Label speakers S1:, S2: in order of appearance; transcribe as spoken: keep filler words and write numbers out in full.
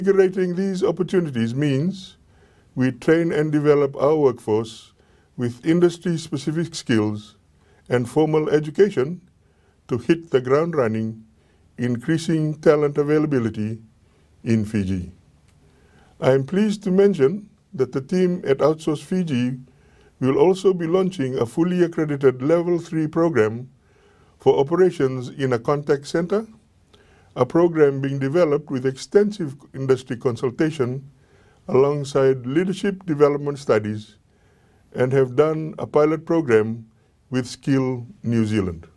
S1: Integrating these opportunities means we train and develop our workforce with industry-specific skills and formal education to hit the ground running, increasing talent availability in Fiji. I am pleased to mention that the team at Outsource Fiji will also be launching a fully accredited Level three program for operations in a contact center, a program being developed with extensive industry consultation alongside leadership development studies, and have done a pilot program with Skill New Zealand.